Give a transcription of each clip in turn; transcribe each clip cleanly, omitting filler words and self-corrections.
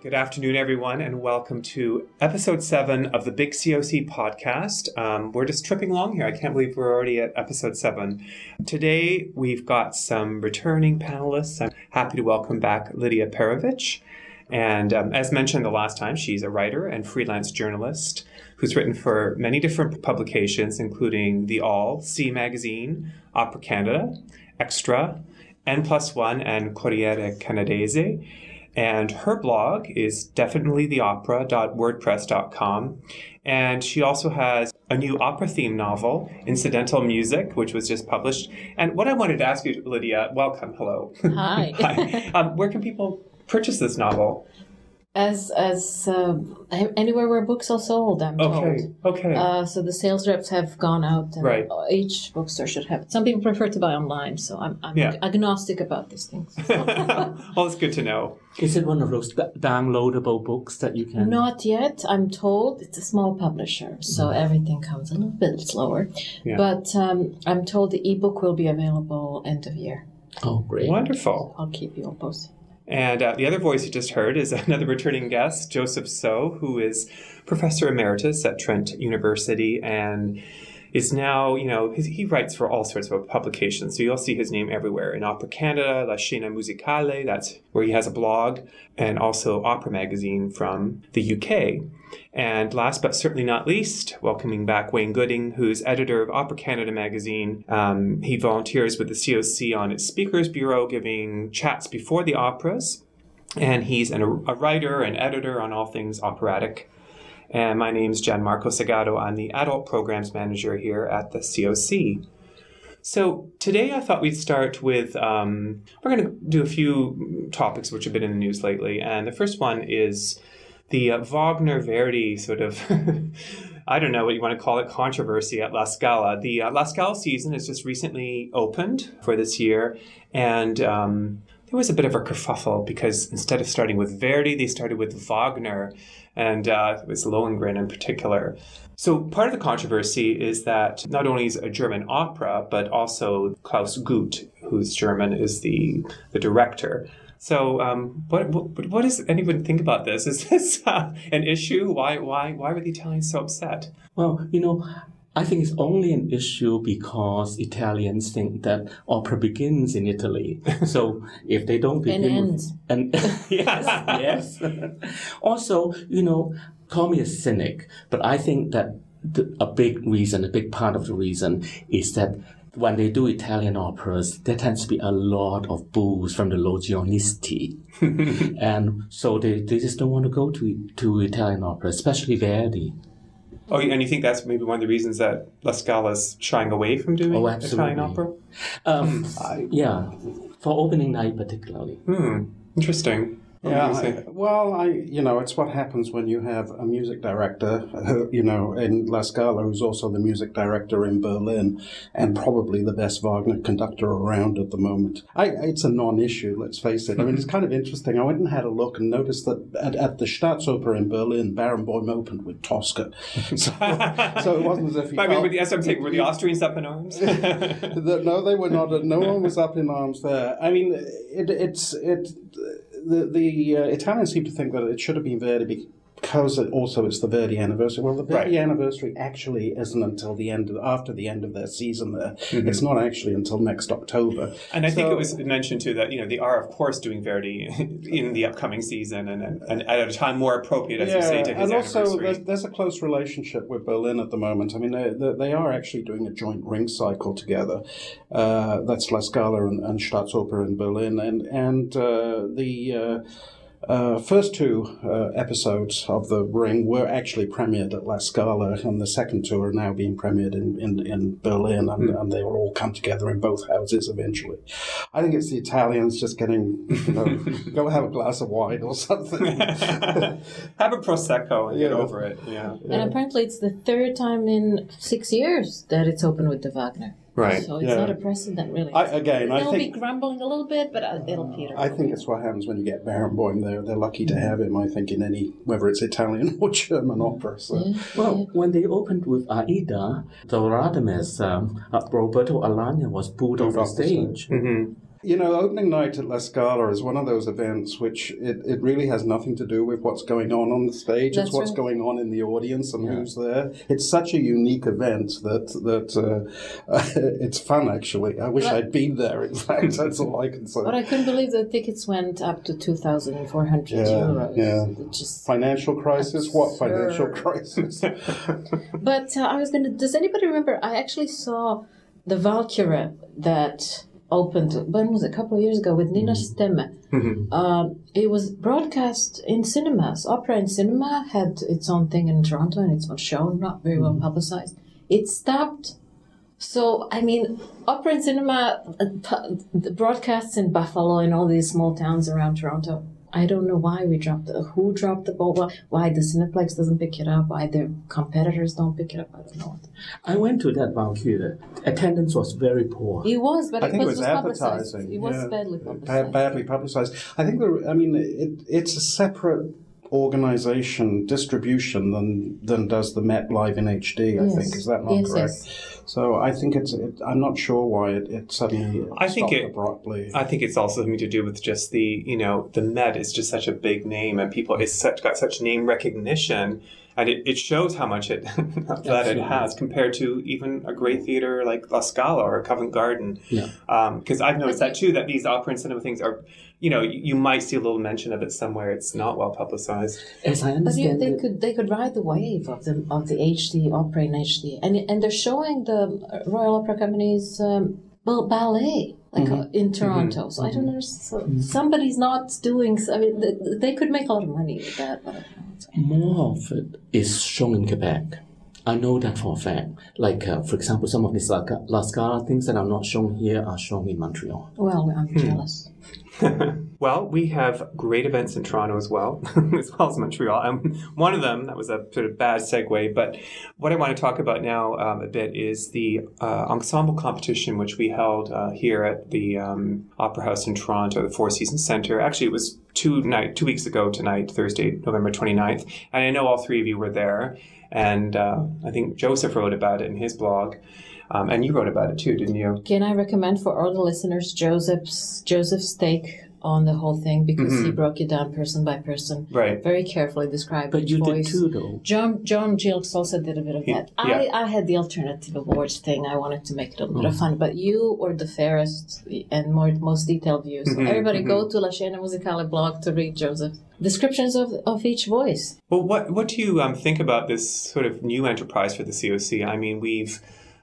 Good afternoon, everyone, and welcome to episode 7 of the Big COC podcast. We're just tripping along here. I can't believe we're already at episode 7. Today, we've got some returning panelists. I'm happy to welcome back Lydia Perovich. And as mentioned the last time, she's a writer and freelance journalist who's written for many different publications, including The All, C Magazine, Opera Canada, Extra, N+1, and Corriere Canadese. And her blog is definitelytheopera.wordpress.com. And she also has a new opera-themed novel, Incidental Music, which was just published. And what I wanted to ask you, Lydia, welcome, hello. Hi. Hi. Where can people purchase this novel? As anywhere where books are sold, I'm told. Okay. So the sales reps have gone out, and right. Each bookstore should have it. Some people prefer to buy online, so I'm agnostic about these things. Well, it's good to know. Is it one of those downloadable books that you can... Not yet. I'm told it's a small publisher, so everything comes a little bit slower. Yeah. But I'm told the ebook will be available end of year. Oh, great. Wonderful. I'll keep you all posted. And the other voice you just heard is another returning guest, Joseph So, who is Professor Emeritus at Trent University and is now, he writes for all sorts of publications. So you'll see his name everywhere. In Opera Canada, La Scena Musicale, that's where he has a blog, and also Opera Magazine from the UK. And last but certainly not least, welcoming back Wayne Gooding, who's editor of Opera Canada magazine. He volunteers with the COC on its Speakers Bureau, giving chats before the operas. And he's a writer and editor on all things operatic. And my name's Gianmarco Segato. I'm the Adult Programs Manager here at the COC. So today I thought we'd start with, we're going to do a few topics which have been in the news lately. And the first one is the Wagner-Verdi sort of, I don't know what you want to call it, controversy at La Scala. The La Scala season has just recently opened for this year. And there was a bit of a kerfuffle because instead of starting with Verdi, they started with Wagner. And it was Lohengrin in particular. So part of the controversy is that not only is it a German opera, but also Klaus Guth, who's German, is the director. So what does anyone think about this? Is this an issue? Why were the Italians so upset? Well, I think it's only an issue because Italians think that opera begins in Italy. So if they don't begin... And ends. Yes. Also, call me a cynic, but I think that a big part of the reason is that when they do Italian operas, there tends to be a lot of boos from the Logionisti. And so they just don't want to go to Italian opera, especially Verdi. Oh, and you think that's maybe one of the reasons that La Scala is shying away from doing Italian opera? Yeah, for opening night particularly. Interesting. Yeah, it's what happens when you have a music director, in La Scala, who's also the music director in Berlin, and probably the best Wagner conductor around at the moment. It's a non-issue, let's face it. I mean, it's kind of interesting. I went and had a look and noticed that at the Staatsoper in Berlin, Barenboim opened with Tosca. So it wasn't as if he were the Austrians up in arms? No, they were not. No one was up in arms there. I mean, The Italians seem to think that it should have been Verdi because it's the Verdi anniversary. Well, the Verdi anniversary actually isn't until after the end of their season there. Mm-hmm. It's not actually until next October. And I think it was mentioned too that they are of course doing Verdi in the upcoming season and at a time more appropriate, as you say, to his anniversary. And also there's a close relationship with Berlin at the moment. I mean, they are actually doing a joint ring cycle together. That's La Scala and Staatsoper in Berlin, and the first two episodes of The Ring were actually premiered at La Scala, and the second two are now being premiered in Berlin, and they will all come together in both houses eventually. I think it's the Italians just getting, go have a glass of wine or something. Have a Prosecco and get over it. Yeah. And apparently it's the third time in 6 years that it's opened with the Wagner. Right. So it's not a precedent, really. They'll be grumbling a little bit, but it'll peter. I think it's what happens when you get Barenboim. They're lucky to have him, I think, in whether it's Italian or German opera. So. Well, when they opened with Aida, the Radames, Roberto Alagna was booed off the stage. Mm-hmm. You know, opening night at La Scala is one of those events which it really has nothing to do with what's going on the stage. That's it's what's right. going on in the audience and who's there. It's such a unique event that it's fun, actually. I wish I'd been there, in fact. That's all I can say. But I couldn't believe the tickets went up to 2,400 euros. Yeah. Just Financial crisis? absurd. What financial crisis? But I was going to... Does anybody remember? I actually saw the Valkyrie that opened, when was it? A couple of years ago with Nina Stemme. It was broadcast in cinemas. Opera in Cinema had its own thing in Toronto and its own show, not very well publicized. It stopped. So, I mean, Opera in Cinema, the broadcasts in Buffalo and all these small towns around Toronto, I don't know why who dropped the ball, why the Cineplex doesn't pick it up, why the competitors don't pick it up, I don't know. I went to that Valkyrie. Attendance was very poor. It was, but I think it was publicized. advertising. It was yeah. badly publicized. Badly publicized. I think, it's a separate organization, distribution, than does the Met Live in HD, I think. Is that not correct? Yes. So I think I'm not sure why it suddenly stopped abruptly. I think it's also something to do with just the Met is just such a big name, and people got such name recognition, and it shows how much it that it has compared to even a great theater like La Scala or Covent Garden. Yeah. Because I've noticed that too, that these opera and cinema things are, you might see a little mention of it somewhere. It's not well publicized. As I But understand they could ride the wave of the HD opera in HD, and they're showing the Royal Opera Company's ballet in Toronto. So I don't know. So somebody's not doing. I mean, they could make a lot of money with that. But more of it is shown in Quebec. I know that for a fact. Like, for example, some of these La Scala things that are not shown here are shown in Montreal. well, I'm jealous. Well, we have great events in Toronto as well as Montreal. One of them, that was a sort of bad segue, but what I want to talk about now a bit is the ensemble competition, which we held here at the Opera House in Toronto, the Four Seasons Centre. Actually, it was 2 weeks ago tonight, Thursday, November 29th. And I know all three of you were there. And I think Joseph wrote about it in his blog. And you wrote about it too, didn't you? Can I recommend for all the listeners Joseph's take on the whole thing, because he broke it down person by person, Right. very carefully described. But each you voice. did too, though. John Gilks also did a bit of that. Yeah. I had the alternative awards thing. I wanted to make it a little bit of fun, but you were the fairest and most detailed view. So everybody go to La Scena Musicale blog to read Joseph's descriptions of each voice. Well, what do you think about this sort of new enterprise for the COC? I mean, we've,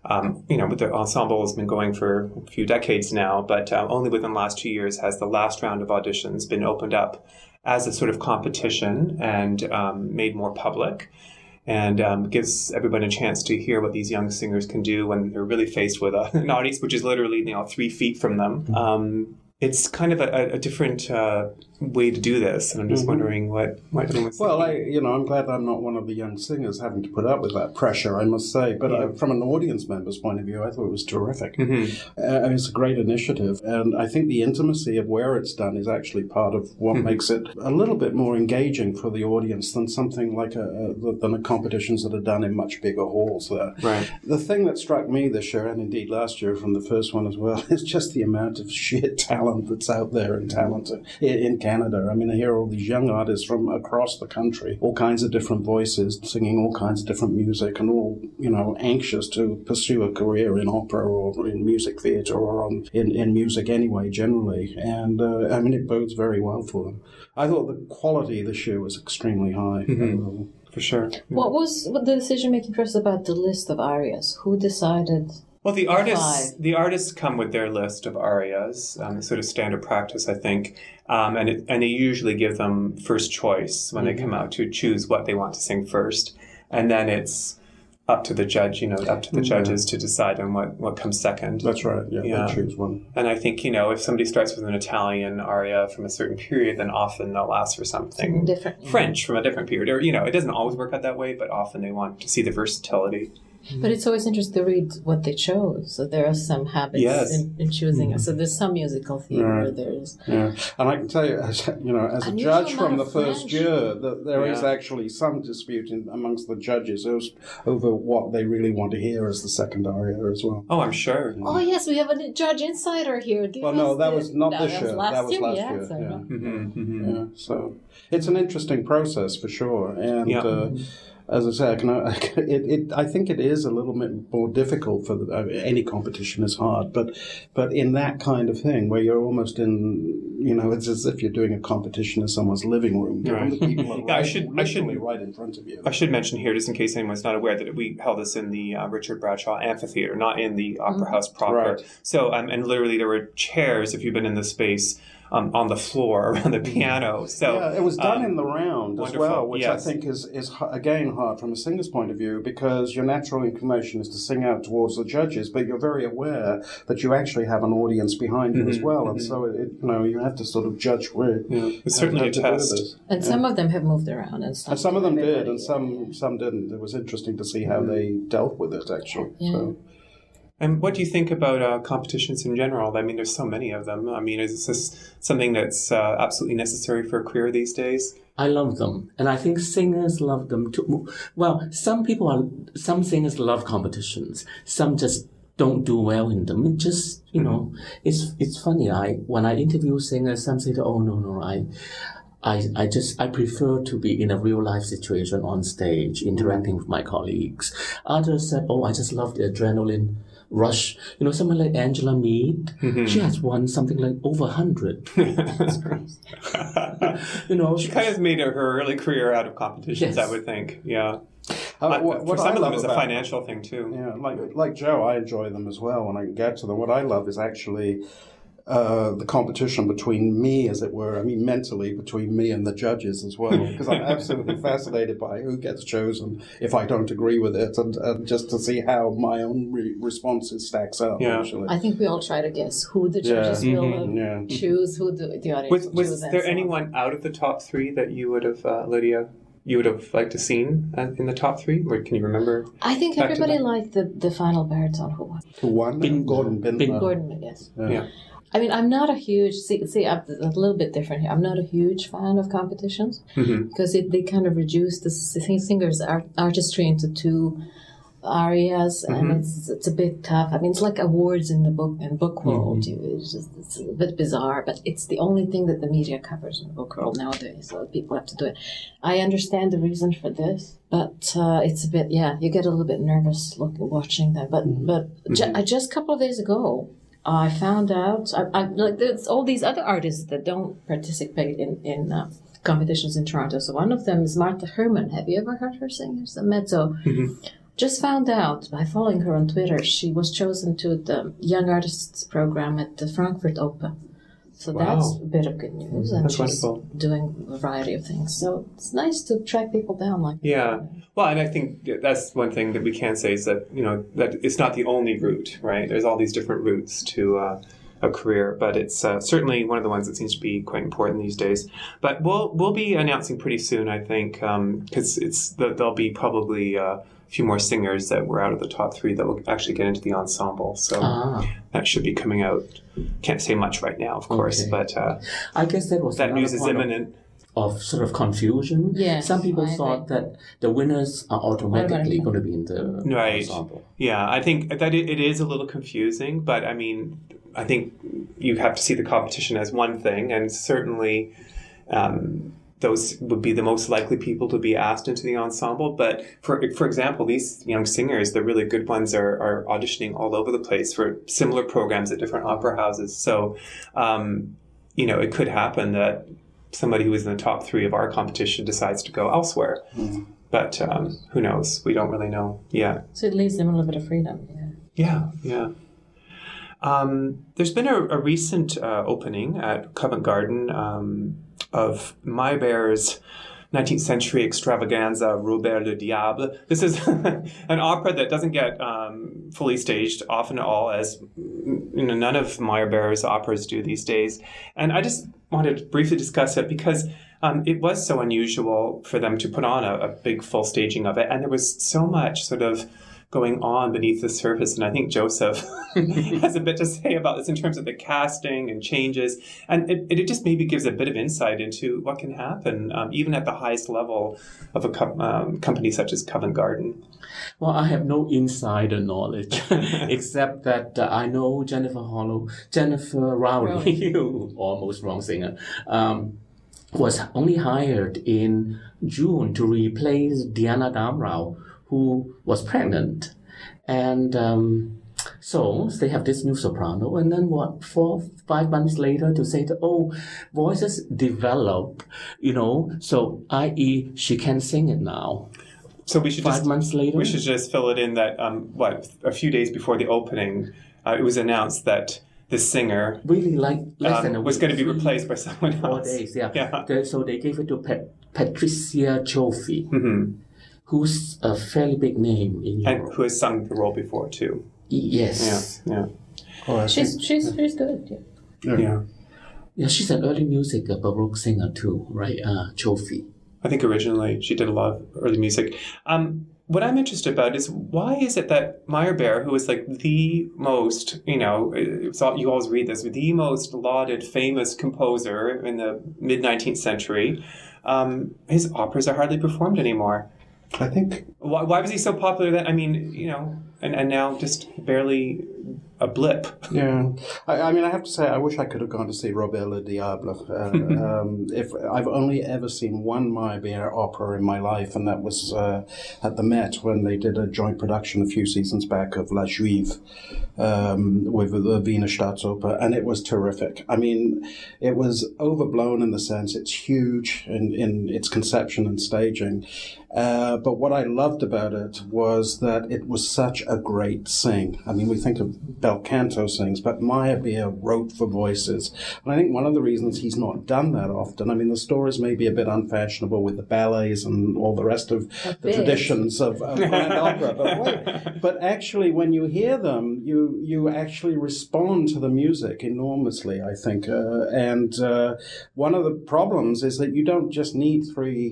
the ensemble has been going for a few decades now, but only within the last 2 years has the last round of auditions been opened up as a sort of competition and made more public, and gives everyone a chance to hear what these young singers can do when they're really faced with an audience which is literally 3 feet from them. It's kind of a different way to do this, and I'm just wondering what everyone's Well, thinking. I'm glad I'm not one of the young singers having to put up with that pressure, I must say. But from an audience member's point of view, I thought it was terrific. It's a great initiative, and I think the intimacy of where it's done is actually part of what makes it a little bit more engaging for the audience than something like than the competitions that are done in much bigger halls there. Right. The thing that struck me this year, and indeed last year from the first one as well, is just the amount of sheer talent that's out there in Canada. I mean, I hear all these young artists from across the country, all kinds of different voices, singing all kinds of different music, and all, anxious to pursue a career in opera or in music theatre or in music anyway, generally. And, it bodes very well for them. I thought the quality this year was extremely high. For sure. What was the decision-making process about the list of arias? Who decided? Well, the artists come with their list of arias, sort of standard practice, I think, and they usually give them first choice when they come out to choose what they want to sing first, and then it's up to the judge, judges to decide on what comes second. That's right. Yeah, they choose one. And I think if somebody starts with an Italian aria from a certain period, then often they'll ask for something different, French from a different period, or it doesn't always work out that way, but often they want to see the versatility. But it's always interesting to read what they chose. So there are some habits in choosing. So there's some musical theater. There's and I can tell you, as a judge from the first year, that there is actually some dispute amongst the judges over what they really want to hear as the second aria as well. Oh, I'm sure. Oh yes, we have a judge insider here. Well, no, that was not this year. That was last year. So. So it's an interesting process for sure, and. As I say, I think it is a little bit more difficult for any competition is hard, but in that kind of thing where you're almost in, it's as if you're doing a competition in someone's living room. Right. The people are I should right in front of you. I should mention here, just in case anyone's not aware, that we held this in the Richard Bradshaw Amphitheater, not in the Opera House proper. Right. So, and literally there were chairs, if you've been in the space, on the floor around the piano. So it was done in the round as well, which yes. I think is again hard from a singer's point of view, because your natural inclination is to sing out towards the judges, but you're very aware that you actually have an audience behind you as well, and so you have to sort of judge where. It's certainly a test. And some of them have moved around, and some of them did, and some didn't. It was interesting to see how they dealt with it actually. Yeah. So. And what do you think about competitions in general? I mean, there's so many of them. I mean, is this something that's absolutely necessary for a career these days? I love them, and I think singers love them too. Well, some singers love competitions. Some just don't do well in them. It just, it's funny. When I interview singers, some say, "Oh no, I prefer to be in a real life situation on stage, interacting with my colleagues." Others said, "Oh, I just love the adrenaline rush." Someone like Angela Mead, she has won something like over 100. That's crazy. She kind of made her early career out of competitions, I would think. Yeah. For some of them, it's a financial thing too. Yeah, like Joe, I enjoy them as well when I can get to them. What I love is actually the competition between me, as it were. I mean, mentally between me and the judges as well, because I'm absolutely fascinated by who gets chosen if I don't agree with it, and just to see how my own responses stacks up. Yeah. Actually. I think we all try to guess who the judges will choose, who the audience will choose. Was there anyone out of the top three that you would have, Lydia? You would have liked to seen in the top three? Or can you remember? I think everybody liked the final baritone who won. Who won? Gordon Bindler. Gordon, yes. Yeah. I mean, I'm not a huge, I'm a little bit different here. I'm not a huge fan of competitions because they kind of reduce the singer's artistry into two arias, and it's a bit tough. I mean, it's like awards in the book world. It's a bit bizarre, but it's the only thing that the media covers in the book world nowadays, so people have to do it. I understand the reason for this, but it's a bit, you get a little bit nervous watching that. But just a couple of days ago, I found out, there's all these other artists that don't participate in competitions in Toronto. So one of them is Martha Herman. Have you ever heard her sing? She's a mezzo. Just found out by following her on Twitter, she was chosen to the Young Artists program at the Frankfurt Opera. So that's a bit of good news. And that's she's wonderful. Doing a variety of things. So it's nice to track people down like that. Yeah. Well, and I think that's one thing that we can say is that, that it's not the only route, right? There's all these different routes to a career, but it's certainly one of the ones that seems to be quite important these days. But we'll be announcing pretty soon, I think, because there'll be probably a few more singers that were out of the top three that will actually get into the ensemble. So that should be coming out. Can't say much right now, of course, but I guess that news is imminent. Of sort of confusion. Yes, some people thought that the winners are automatically going to be in the ensemble. Yeah, I think that it is a little confusing, but I mean, I think you have to see the competition as one thing, and certainly those would be the most likely people to be asked into the ensemble. But for example, these young singers, the really good ones, are auditioning all over the place for similar programs at different opera houses. So, it could happen that somebody who is in the top three of our competition decides to go elsewhere. But who knows? We don't really know yet. So it leaves them a little bit of freedom. Yeah. There's been a recent opening at Covent Garden of Meyerbeer's 19th century extravaganza, Robert le Diable. This is an opera that doesn't get fully staged often at all, as none of Meyerbeer's operas do these days. And I just wanted to briefly discuss it because it was so unusual for them to put on a big full staging of it. And there was so much sort of going on beneath the surface. And I think Joseph has a bit to say about this in terms of the casting and changes. And it just maybe gives a bit of insight into what can happen, even at the highest level of a company such as Covent Garden. Well, I have no insider knowledge, except that I know Jennifer Rowley, almost wrong singer, was only hired in June to replace Diana Damrau, who was pregnant. And so they have this new soprano, and then 4-5 months later to say that, voices develop, so i.e. she can sing it now. So we should 5 months later? We should just fill it in that, a few days before the opening, it was announced that the singer really less than a week, was going to be replaced by someone else. 4 days, yeah. So they gave it to Patricia Joffe, who's a fairly big name in Europe. And who has sung the role before, too. Yes. Yeah. She's good, Yeah. Yeah, she's an early music Baroque singer, too, right? Joffe. I think originally she did a lot of early music. What I'm interested about is why is it that Meyerbeer, who is like the most, you always read this, the most lauded, famous composer in the mid-19th century, his operas are hardly performed anymore. I think... Why was he so popular then? I mean, and now just barely a blip. Yeah. I mean, I have to say, I wish I could have gone to see Robert Le Diable. If I've only ever seen one Meyerbeer opera in my life, and that was at the Met when they did a joint production a few seasons back of La Juive with the Wiener Staatsoper, and it was terrific. I mean, it was overblown in the sense it's huge in its conception and staging. But what I loved about it was that it was such a great sing. I mean, we think of bel canto sings, but Meyerbeer wrote for voices. And I think one of the reasons he's not done that often, I mean, the stories may be a bit unfashionable with the ballets and all the rest of the traditions of grand opera. But actually, when you hear them, you actually respond to the music enormously, I think. And one of the problems is that you don't just need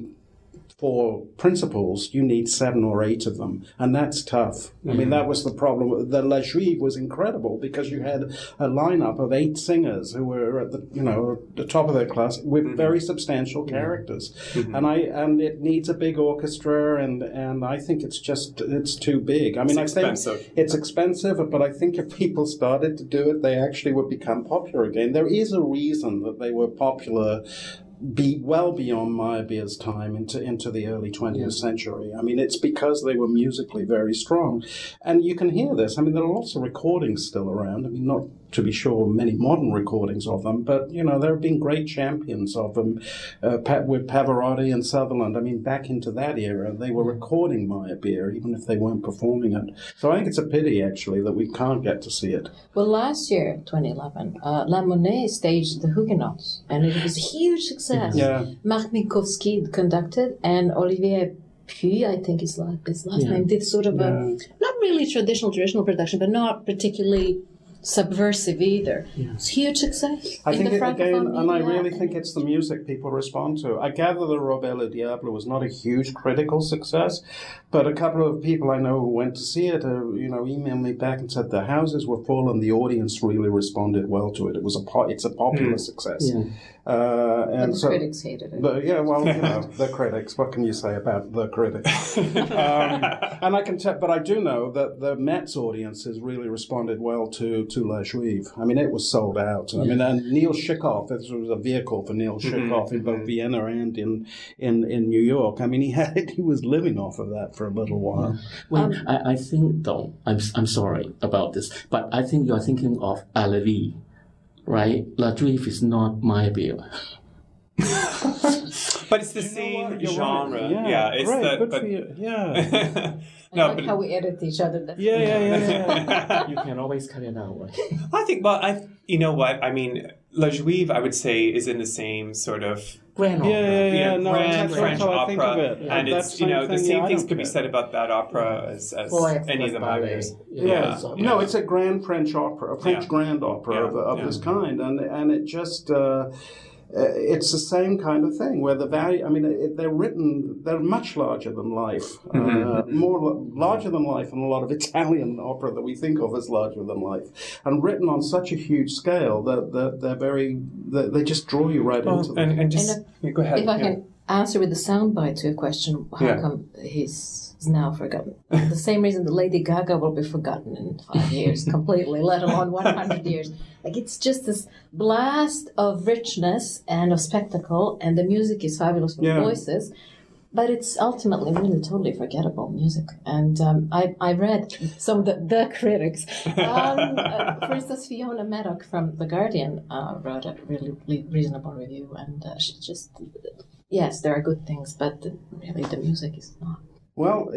3-4 principals, you need 7 or 8 of them, and that's tough. I mean, that was the problem. The La Juive was incredible because you had a lineup of 8 singers who were at the top of their class with very substantial characters, and it needs a big orchestra, and I think it's too big. I mean, I think it's expensive, but I think if people started to do it, they actually would become popular again. There is a reason that they were popular well beyond Meyerbeer's time into the early 20th century. I mean, it's because they were musically very strong. And you can hear this. I mean, there are lots of recordings still around. I mean, not to be sure many modern recordings of them, but, there have been great champions of them with Pavarotti and Sutherland. I mean, back into that era, they were recording Meyerbeer, even if they weren't performing it. So I think it's a pity, actually, that we can't get to see it. Well, last year, 2011, La Monnaie staged The Huguenots, and it was a huge success. Yeah. Marc Minkowski conducted, and Olivier Puy, I think his last name, did sort of a, not really traditional production, but not particularly subversive either. Yeah. It's huge success. I think I really think it's the music people respond to. I gather that Robert Le Diable was not a huge critical success, but a couple of people I know who went to see it, emailed me back and said the houses were full and the audience really responded well to it. It's a popular success. Yeah. And the critics hated it. The critics. What can you say about the critics? And I can tell, but I do know that the Met's audiences really responded well to La Juive. I mean, it was sold out. I mean, and Neil Shikoff, this was a vehicle for Neil Shikoff in both Vienna and in New York. I mean, he was living off of that for a little while. Yeah. Well, I think, though, I'm sorry about this, but I think you're thinking of Alevi. Right? La Juive is not Meyerbeer. But it's the same genre. Right. Yeah, it's great. Good for you. Yeah. I like how we edit each other. Yeah. You can always cut it out, right? I think, you know what? I mean, La Juive, I would say, is in the same sort of grand opera. Grand French opera. And it's, the same things could be said about that opera as any of the others. No, it's a grand French opera, a French grand opera of this kind. And it just... it's the same kind of thing where the value, I mean, they're much larger than life, larger than life in a lot of Italian opera that we think of as larger than life, and written on such a huge scale that they just draw you right into them. And just, go ahead. If I can answer with the soundbite to your question, how come he's now forgotten? The same reason that Lady Gaga will be forgotten in 5 years completely, let alone 100 years. Like, it's just this blast of richness and of spectacle, and the music is fabulous with voices, but it's ultimately really totally forgettable music. And I read some of the critics. For instance, Fiona Maddock from The Guardian wrote a really reasonable review, and she just... Yes, there are good things, but really the music is not. Well,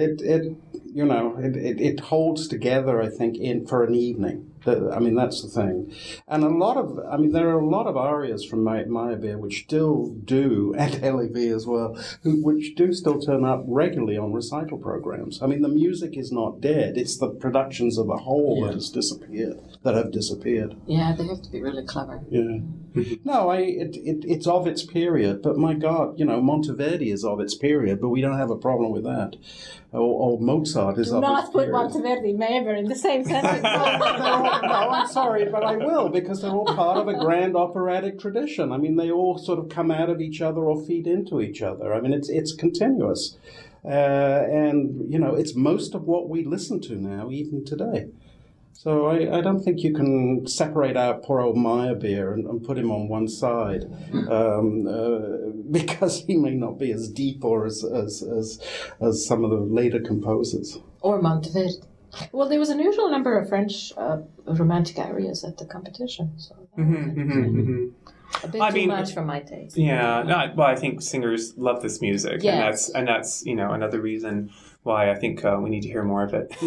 it holds together, I think, for an evening. I mean, that's the thing. And there are a lot of arias from Meyerbeer which still do, and LAV as well, which do still turn up regularly on recital programs. I mean, the music is not dead. It's the productions of the whole that have disappeared. Yeah, they have to be really clever. Yeah. No, it's of its period, but my God, Monteverdi is of its period, but we don't have a problem with that. Or Mozart is of its period. Do not put Monteverdi and Meyerbeer in the same sentence. No, I'm sorry, but I will, because they're all part of a grand operatic tradition. I mean, they all sort of come out of each other or feed into each other. I mean, it's continuous. And, it's most of what we listen to now, even today. So I don't think you can separate out poor old Meyerbeer and put him on one side, because he may not be as deep or as some of the later composers. Or Monteverdi. Well, there was an unusual number of French romantic arias at the competition. So a bit too much for my taste. Yeah, I think singers love this music, and that's another reason why I think we need to hear more of it.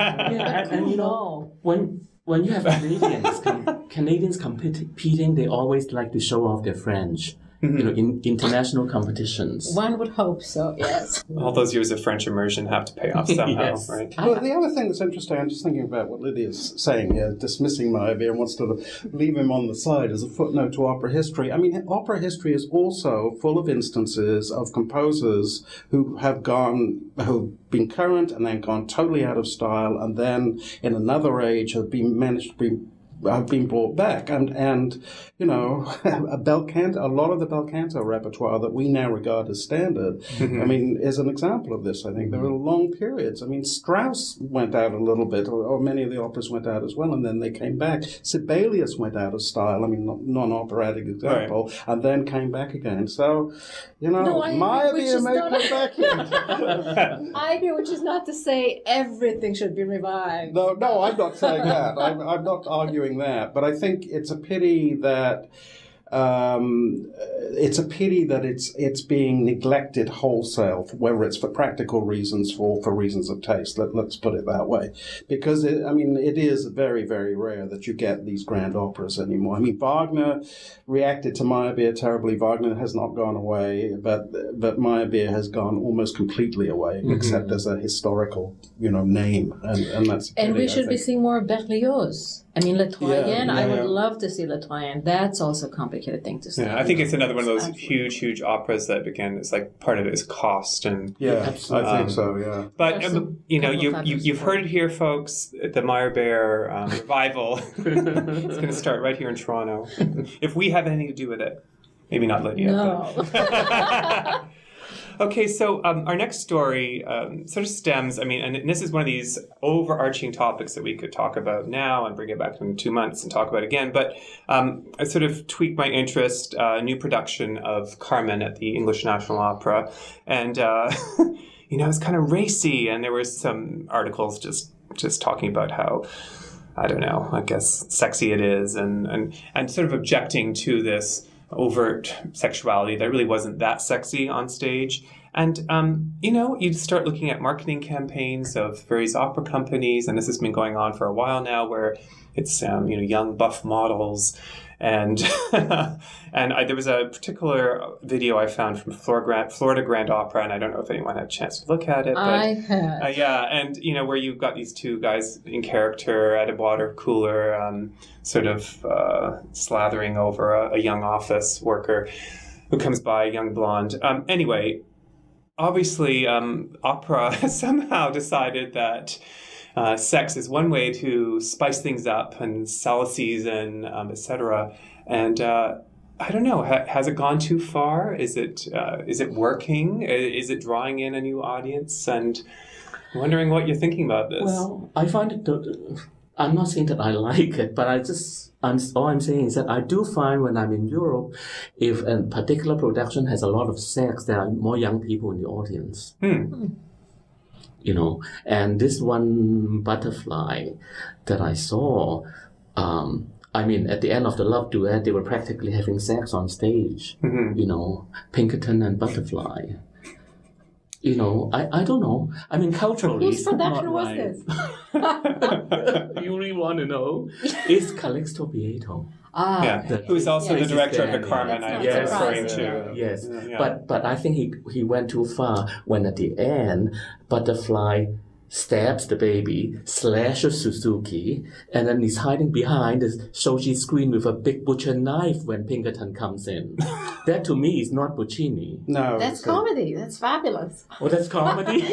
When you have Canadians competing, they always like to show off their French. In international competitions. One would hope so, yes. All those years of French immersion have to pay off somehow, right? Well, the other thing that's interesting, I'm just thinking about what Lydia's saying here, dismissing Meyerbeer and wants to leave him on the side as a footnote to opera history. I mean, opera history is also full of instances of composers who've been current and then gone totally out of style, and then in another age have been brought back, and a lot of the bel canto repertoire that we now regard as standard, I mean, is an example of this. I think there were long periods. I mean, Strauss went out a little bit, or many of the operas went out as well, and then they came back. Sibelius went out of style. I mean, non-operatic example, and then came back again. So, Meyerbeer may come back in. I agree, which is not to say everything should be revived. No, I'm not saying that. I'm not arguing that, but I think it's a pity that it's being neglected wholesale, whether it's for practical reasons or for reasons of taste. Let's put it that way, because it is very, very rare that you get these grand operas anymore. I mean, Wagner reacted to Meyerbeer terribly. Wagner has not gone away, but Meyerbeer has gone almost completely away, except as a historical, name, and that's. And we should be seeing more Berlioz. I mean, Le Troyen, I would love to see Le Troyen. That's also a complicated thing to say. Yeah, I think it's another one of those huge operas that, again, it's like part of it is cost. And I think so, yeah. But, you've heard it here, folks. The Meyerbeer revival is going to start right here in Toronto. If we have anything to do with it. Maybe not Lydia. No. Okay, so our next story sort of stems, and this is one of these overarching topics that we could talk about now and bring it back in 2 months and talk about again, but I sort of tweaked my interest, a new production of Carmen at the English National Opera, and, it's kind of racy, and there were some articles just talking about how, I don't know, I guess sexy it is, and sort of objecting to this overt sexuality that really wasn't that sexy on stage. And, you start looking at marketing campaigns of various opera companies, and this has been going on for a while now, where it's, young buff models. And there was a particular video I found from Florida Grand Opera, and I don't know if anyone had a chance to look at it. But, I had. yeah, and, where you've got these two guys in character at a water cooler, sort of slathering over a young office worker who comes by, a young blonde. Anyway, obviously, opera somehow decided that sex is one way to spice things up and sell a season, etc. And I don't know. Has it gone too far? Is it working? Is it drawing in a new audience? And I'm wondering what you're thinking about this. Well, I find it. I'm not saying that I like it, but all I'm saying is that I do find when I'm in Europe, if a particular production has a lot of sex, there are more young people in the audience. And this one Butterfly that I saw, at the end of the Love Duet, they were practically having sex on stage, Pinkerton and Butterfly. I don't know. Culturally, Whose production was this? You really want to know? It's Calixto Prieto. Who's also the director of the Yes. Carmen I'm Yes. referring to. Yes, Yeah. but I think he went too far when at the end Butterfly stabs the baby, slashes Suzuki, and then he's hiding behind the shoji screen with a big butcher knife when Pinkerton comes in. That to me is not Puccini. No, That's comedy. That's fabulous. Oh, that's comedy?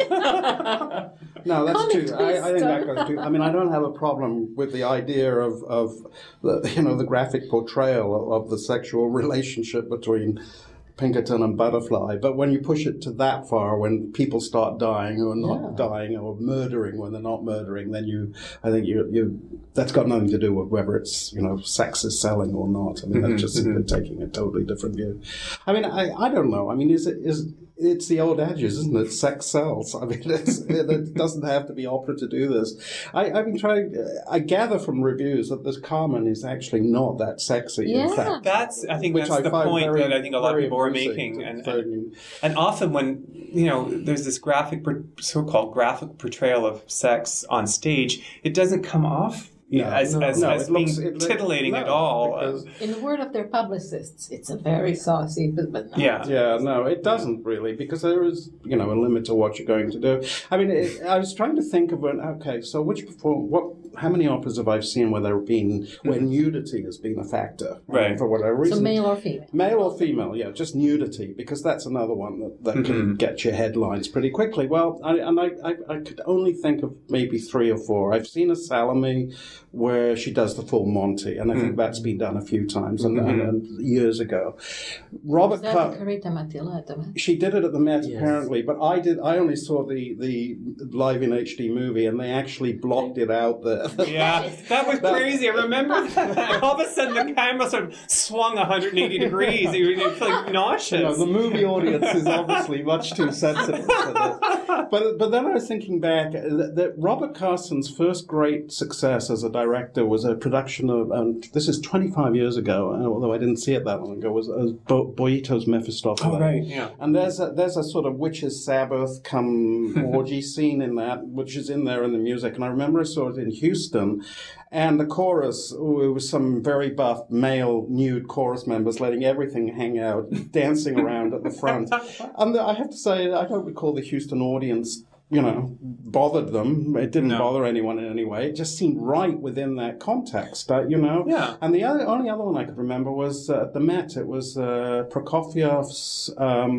No, that's Comic too. I think that twist. goes too. I don't have a problem with the idea of the graphic portrayal of the sexual relationship between Pinkerton and Butterfly, but when you push it to that far, when people start dying or not dying or murdering when they're not murdering, then I think that's got nothing to do with whether it's sex is selling or not. That's just simply taking a totally different view. I don't know. It's the old adage, isn't it? Sex sells. It doesn't have to be opera to do this. I've been trying. I gather from reviews that this Carmen is actually not that sexy. Yeah. In fact, That's the point that I think a lot of people are making, and often when there's this so-called graphic portrayal of sex on stage, it doesn't come off as being tittillating at all. In the word of their publicists, it's a very saucy, but not. Yeah, no, it doesn't really, because there is, a limit to what you're going to do. I was trying to think of how many operas have I seen where nudity has been a factor, right? For whatever reason. So male or female? Male or female, yeah, just nudity, because that's another one that can get your headlines pretty quickly. Well, I could only think of maybe 3 or 4. I've seen a Salome where she does the full Monty, and I think that's been done a few times and years ago. Was that the Carita Matilla at the Met? She did it at the Met apparently, but I only saw the live in HD movie, and they actually blocked it out there. Yeah, that was crazy. I remember that. All of a sudden, the camera sort of swung 180 degrees. You were feeling nauseous. The movie audience is obviously much too sensitive for this. But then I was thinking back that Robert Carson's first great success as a director was a production of, this is 25 years ago, although I didn't see it that long ago, was Boito's Mephistopheles. Oh, right, yeah. And there's a sort of witches' Sabbath come orgy scene in that, which is in there in the music. And I remember I saw it in Houston, and the chorus, it was some very buff male nude chorus members letting everything hang out, dancing around at the front. And I have to say, I don't recall the Houston audience bothered them. It didn't bother anyone in any way. It just seemed right within that context, Yeah. And the only other one I could remember was at the Met. It was Prokofiev's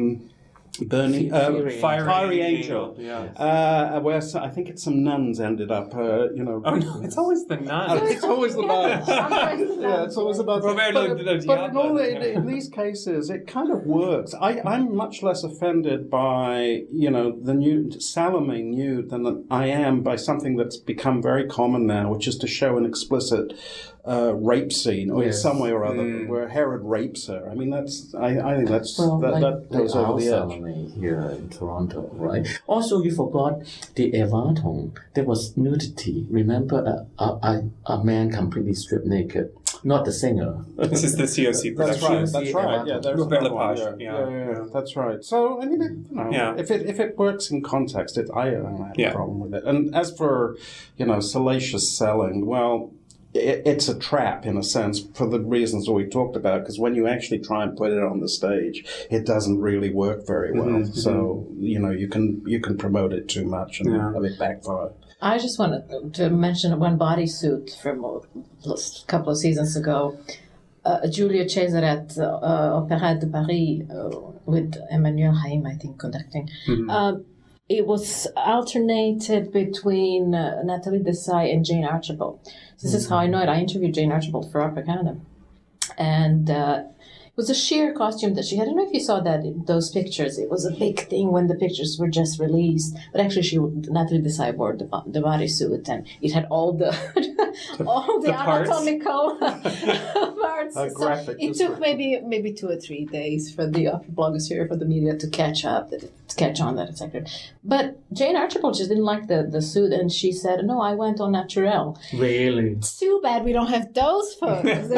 Fiery Angel. Yeah. Where I think it's some nuns ended up, Oh no, it's always the nuns. It's always the nuns. Yeah, it's always about in these cases, it kind of works. I'm much less offended by, the nude, Salome nude than I am by something that's become very common now, which is to show an explicit rape scene, or in some way or other, where Herod rapes her. I think that's that goes over the edge. Here in Toronto, right? Also, you forgot the Evaton. There was nudity. Remember a man completely stripped naked. not the singer. This is the COC production. That's right. Yeah, there's Robert another one. Lepage. Yeah, that's right. So I mean, if it works in context, I don't have a problem with it. And as for salacious selling, well, it's a trap in a sense for the reasons that we talked about. Because when you actually try and put it on the stage, it doesn't really work very well. Mm-hmm. So you can promote it too much and have it backfire. I just wanted to mention one bodysuit from a couple of seasons ago. Julia Caesar at Opéra de Paris with Emmanuel Haïm, I think, conducting. Mm-hmm. It was alternated between Nathalie Desai and Jane Archibald. This is how I know it. I interviewed Jane Archibald for Opera Canada. And it was a sheer costume that she had. I don't know if you saw that in those pictures. It was a big thing when the pictures were just released. But actually, Nathalie Desai wore the bodysuit, and it had all the anatomical parts. So it took maybe 2 or 3 days for the opera bloggers here, for the media to catch on that it's accurate. But Jane Archibald just didn't like the suit, and she said, "No, I went on naturel." Really? It's too bad we don't have those photos.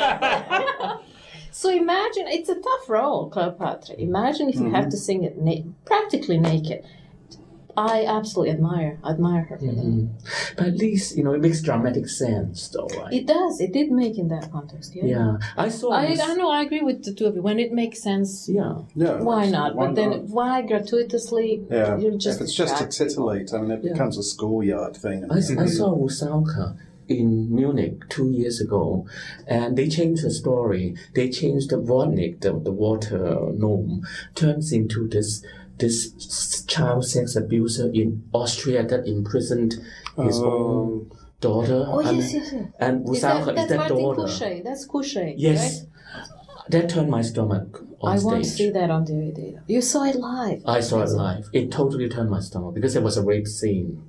So imagine, it's a tough role, Cleopatra. Imagine if you have to sing it practically naked. I absolutely admire her for that. But at least, it makes dramatic sense, though, right? It does. It did make in that context, Yeah. I don't know, I agree with the two of you. When it makes sense, yeah, why not? But then why gratuitously? Yeah. If it's just to titillate, I mean, it becomes a schoolyard thing. I saw Rusalka in Munich 2 years ago, and they changed the story. They changed the Vodnik, the water gnome, turns into this child sex abuser in Austria that imprisoned his own daughter. Oh, yes. And Rusalka is that daughter. That's Couché. Yes. Right? That turned my stomach on stage. I want to see that on DVD. You saw it live. I saw it live. It totally turned my stomach because there was a rape scene.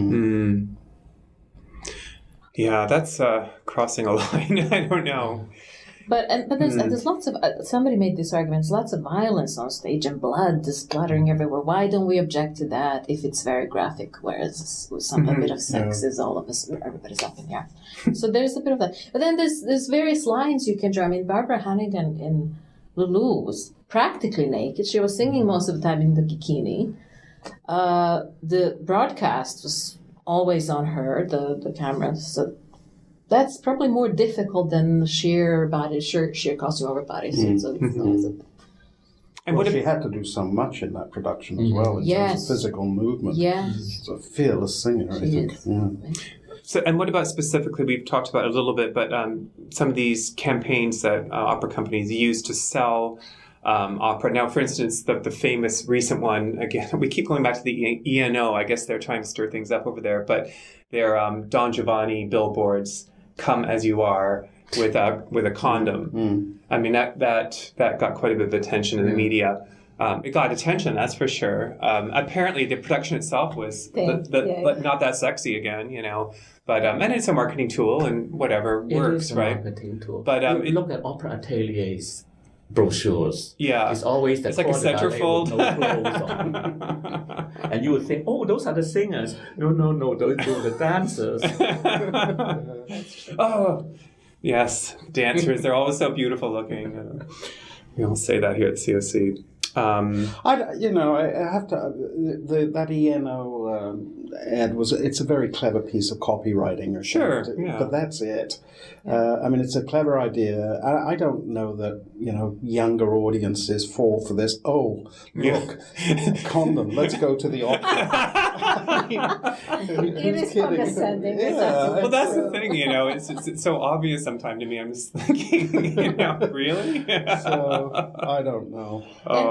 Yeah, that's crossing a line. I don't know. But there's lots of somebody made this argument. There's lots of violence on stage and blood is splattering everywhere. Why don't we object to that if it's very graphic? Whereas a bit of sex is all of us, everybody's up in the air. So there's a bit of that. But then there's various lines you can draw. I mean, Barbara Hannigan in Lulu was practically naked. She was singing most of the time in the bikini. The broadcast was always on her, the camera. So that's probably more difficult than sheer costume over body suit. So she had to do so much in that production as well, in terms of physical movement. Yes. She's a fearless singer, I think. Yeah. So, and what about specifically, we've talked about it a little bit, but some of these campaigns that opera companies use to sell opera. Now, for instance, the famous recent one, again, we keep going back to the ENO. I guess they're trying to stir things up over there, but their Don Giovanni billboards, "Come as you are," with a condom. I mean, that got quite a bit of attention in the media. It got attention, that's for sure. Apparently, the production itself was not that sexy again, But and it's a marketing tool and whatever works, right? It is a marketing tool. But look at Opera Atelier's brochures. Yeah, it's always it's like a centerfold. No clothes on. And you would think, oh, those are the singers. No, those are the dancers. Oh, yes, dancers. They're always so beautiful looking. We don't say that here at COC. I have to. That ENO ad it's a very clever piece of copywriting, sure, but that's it. I mean, it's a clever idea. I don't know that younger audiences fall for this. Oh, look, condom. Let's go to the opera. It is condescending. Well, that's the thing. It's so obvious sometimes to me. I'm just thinking, really. So I don't know.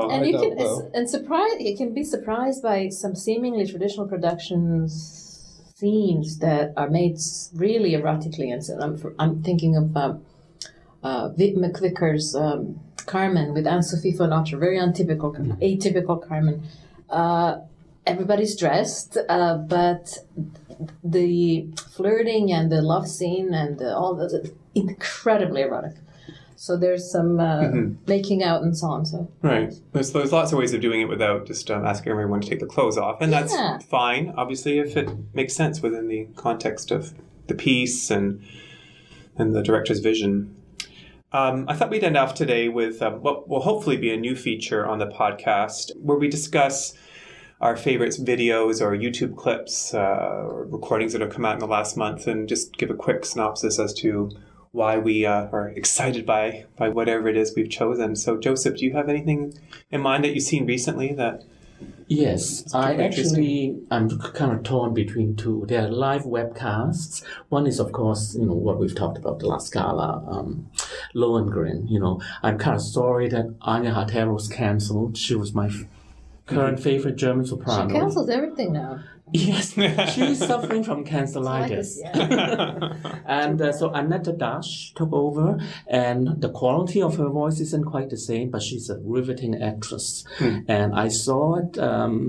You can be surprised by some seemingly traditional productions scenes that are made really erotically, and so I'm thinking of Vic McVicker's Carmen with Anne-Sophie von Otter, very atypical Carmen. Everybody's dressed, but the flirting and the love scene and all the incredibly erotic. So there's some making out and so on. So right, there's lots of ways of doing it without just asking everyone to take their clothes off, and that's fine, obviously, if it makes sense within the context of the piece and and the director's vision. I thought we'd end off today with what will hopefully be a new feature on the podcast where we discuss our favorite videos or YouTube clips or recordings that have come out in the last month and just give a quick synopsis as to why we are excited by whatever it is we've chosen. So, Joseph, do you have anything in mind that you've seen recently that... Yes, I'm kind of torn between two. There are live webcasts. One is, of course, what we've talked about, the La Scala, Lohengrin. I'm kind of sorry that Anya Hartero's canceled. She was my current favorite German soprano. She cancels everything now. Yes, she's suffering from cancelitis. And so Annette Dash took over, and the quality of her voice isn't quite the same, but she's a riveting actress. And I saw it,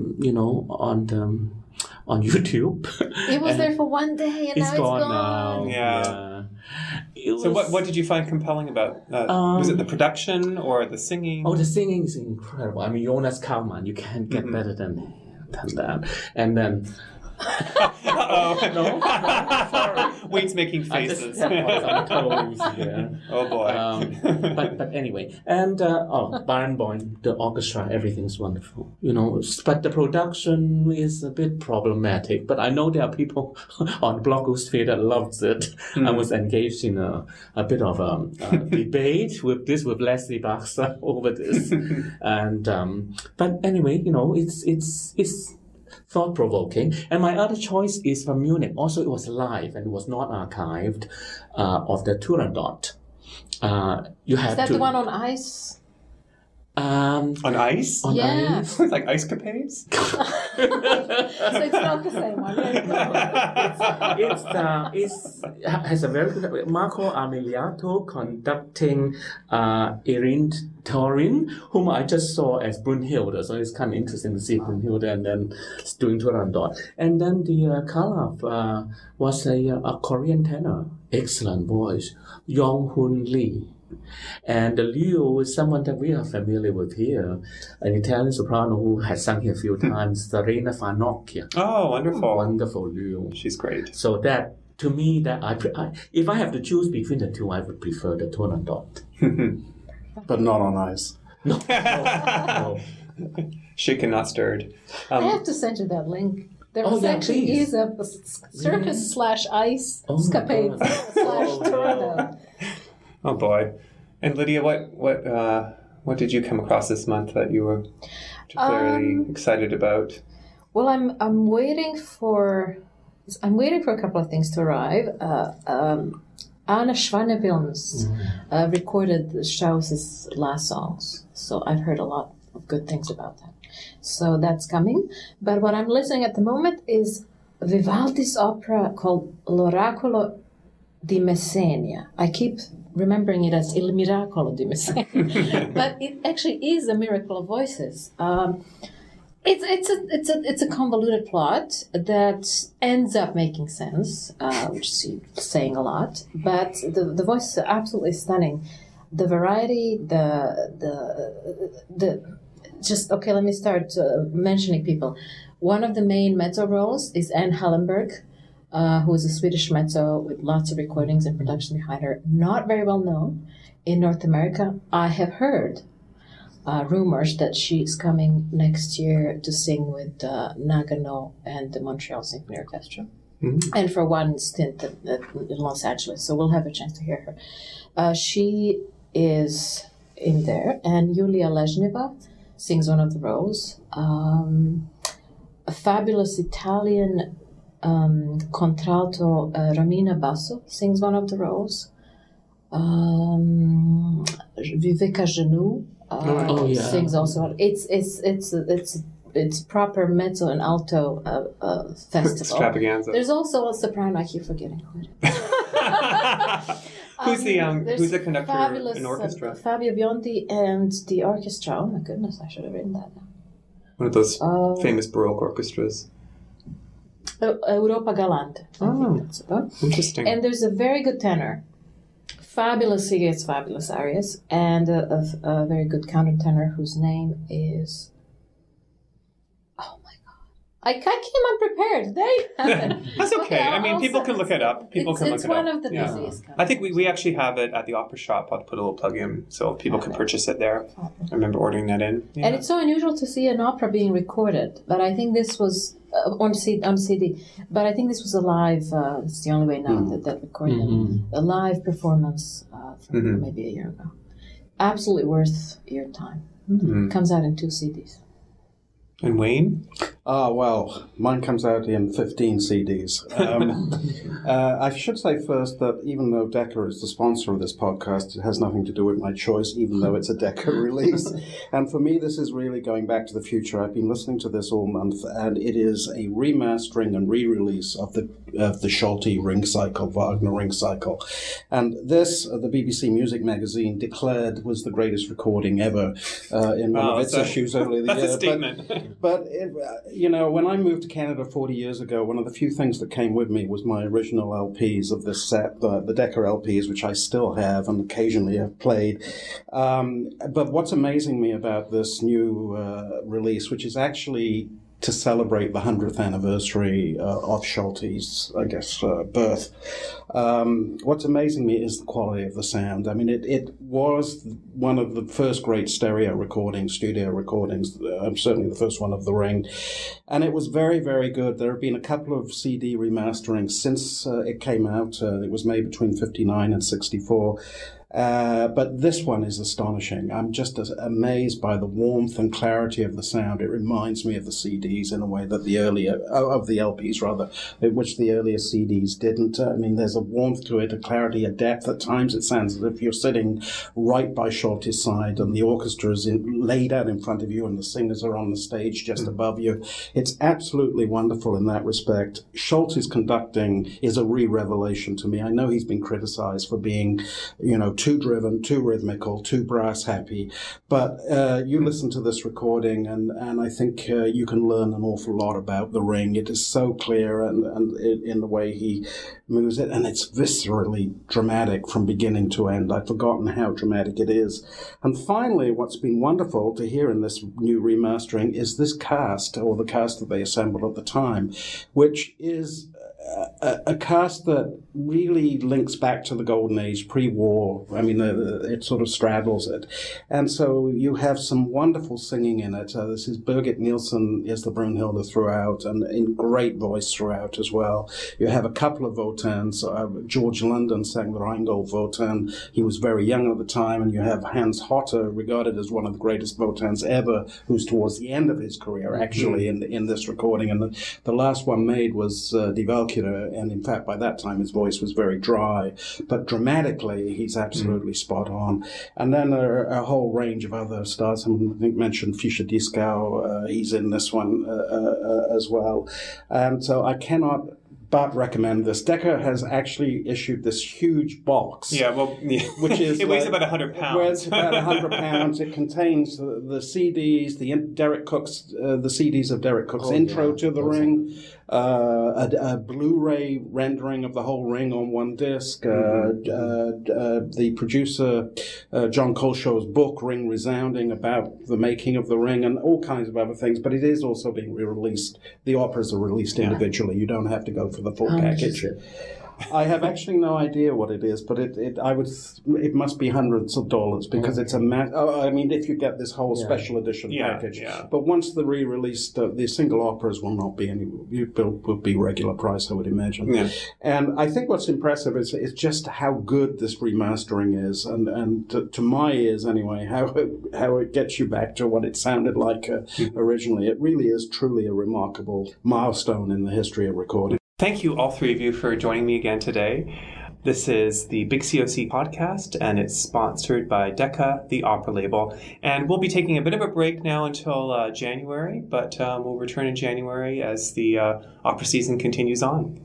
on YouTube. It was there for one day, and now it's gone. Now. Yeah. So what did you find compelling about was it the production or the singing? Oh, the singing is incredible. I mean, Jonas Kaumann, you can't get better than that. And then... No, sorry. Wade's making faces. Oh boy. But anyway, and Barenboim, the orchestra, everything's wonderful. But the production is a bit problematic. But I know there are people on blogosphere that loves it. I was engaged in a bit of a debate with Leslie Baxter over this, and but anyway, it's thought-provoking. And my other choice is from Munich. Also, it was live and it was not archived, of the Turandot. Is that the one on ice? On ice? On yeah. ice. Like ice capades? So it's not the same one. It has a very good... Marco Armiliato conducting Irin Torin, whom I just saw as Brunhilde. So it's kind of interesting to see Brunhilde and then doing Turandot. And then the Kalaf was a Korean tenor. Excellent voice. Yong Hoon Lee. And the Leo is someone that we are familiar with here, an Italian soprano who has sung here a few times, Serena Farnocchia. Oh, wonderful. Wonderful Leo. She's great. So that, to me, if I have to choose between the two, I would prefer the Turandot. But not on ice. No. Shaken, not stirred. I have to send you that link. There was actually is a circus / ice escapade / Turandot. Oh boy! And Lydia, what did you come across this month that you were particularly excited about? Well, I'm waiting for a couple of things to arrive. Anna Schwanewilms recorded Strauss's last songs, so I've heard a lot of good things about that. So that's coming. But what I'm listening at the moment is Vivaldi's opera called L'Oracolo di Messenia. I keep remembering it as Il Miracolo di Messenia, but it actually is a miracle of voices. It's a convoluted plot that ends up making sense, which is saying a lot. But the voices are absolutely stunning. The variety, just okay. Let me start mentioning people. One of the main mezzo roles is Anne Hallenberg, who is a Swedish mezzo with lots of recordings and production behind her. Not very well known in North America. I have heard rumors that she's coming next year to sing with Nagano and the Montreal Symphony Orchestra. Mm-hmm. And for one stint in Los Angeles. So we'll have a chance to hear her. She is in there. And Yulia Lezhneva sings one of the roles. A fabulous Italian contralto, Romina Basso, sings one of the roles. Viveka Genoux sings also. It's proper mezzo and alto festival. Extravaganza. There's also a soprano. I keep forgetting who it is. Who's the conductor fabulous, in orchestra? Fabio Biondi and the orchestra. Oh my goodness, I should have written that down. One of those famous Baroque orchestras. Europa Galante. Interesting. And there's a very good tenor. Fabulous, he gets fabulous arias. And a very good countertenor whose name is... Oh my God. I came unprepared. There you have it. That's okay. I mean, people can look it up. People can look it up. It's one of the busiest. I think we actually have it at the Opera Shop. I'll put a little plug in so people can purchase it there. I remember ordering that in. Yeah. And it's so unusual to see an opera being recorded, but I think this was on CD. But I think this was a live. It's the only way now that recording a live performance from maybe a year ago. Absolutely worth your time. Comes out in 2 CDs. And Wayne? Well, mine comes out in 15 CDs. I should say first that even though Decca is the sponsor of this podcast, it has nothing to do with my choice, even though it's a Decca release. And for me, this is really going back to the future. I've been listening to this all month, and it is a remastering and re-release of the Scholti Ring Cycle, Wagner Ring Cycle. And this, the BBC Music Magazine declared was the greatest recording ever in one of its issues earlier the year. That's a statement. But when I moved to Canada 40 years ago, one of the few things that came with me was my original LPs of this set, the Decca LPs, which I still have and occasionally have played. But what's amazing me about this new release, which is actually to celebrate the 100th anniversary of Scholti's, birth. What's amazing me is the quality of the sound. I mean, it was one of the first great studio recordings, certainly the first one of The Ring. And it was very, very good. There have been a couple of CD remasterings since it came out. It was made between 59 and 64. But this one is astonishing. I'm just amazed by the warmth and clarity of the sound. It reminds me of the CDs in a way that of the LPs rather, which the earlier CDs didn't. I mean, there's a warmth to it, a clarity, a depth. At times it sounds as if you're sitting right by Scholti's side and the orchestra is laid out in front of you and the singers are on the stage just above you. It's absolutely wonderful in that respect. Scholti's conducting is a re-revelation to me. I know he's been criticized for being, too driven, too rhythmical, too brass happy. But you listen to this recording and I think you can learn an awful lot about The Ring. It is so clear and in the way he moves it, and it's viscerally dramatic from beginning to end. I've forgotten how dramatic it is. And finally, what's been wonderful to hear in this new remastering is this cast, or the cast that they assembled at the time, which is a cast that really links back to the golden age, pre-war. I mean, it sort of straddles it. And so you have some wonderful singing in it. This is Birgit Nilsson is the Brunhilde throughout, and in great voice throughout as well. You have a couple of Wotan's. George London sang the Rheingold Wotan. He was very young at the time. And you have Hans Hotter, regarded as one of the greatest Wotans ever, who's towards the end of his career, actually, in this recording. And the last one made was Die Valkyrie, and in fact, by that time, his voice was very dry. But dramatically, he's absolutely spot on. And then a whole range of other stars. I think mentioned Fischer Dieskau. He's in this one as well. And so I cannot but recommend this. Decca has actually issued this huge box. Yeah, which is it weighs about 100 pounds. Weighs about 100 pounds. It contains the CDs, Derek Cook's, the CDs of Derek Cook's intro to The Ring, a Blu-ray rendering of the whole Ring on one disc, the producer John Colshaw's book, Ring Resounding, about the making of The Ring, and all kinds of other things. But it is also being re-released. The operas are released individually. You don't have to go for the full package. I have actually no idea what it is, but it must be hundreds of dollars because it's I mean, if you get this whole special edition package. Yeah. But once the re-released, the single operas will not be will be regular price, I would imagine. Yeah. And I think what's impressive is just how good this remastering is, and to my ears anyway, how it gets you back to what it sounded like originally. It really is truly a remarkable milestone in the history of recording. Thank you, all three of you, for joining me again today. This is the Big COC podcast, and it's sponsored by Decca, the opera label. And we'll be taking a bit of a break now until January, but we'll return in January as the opera season continues on.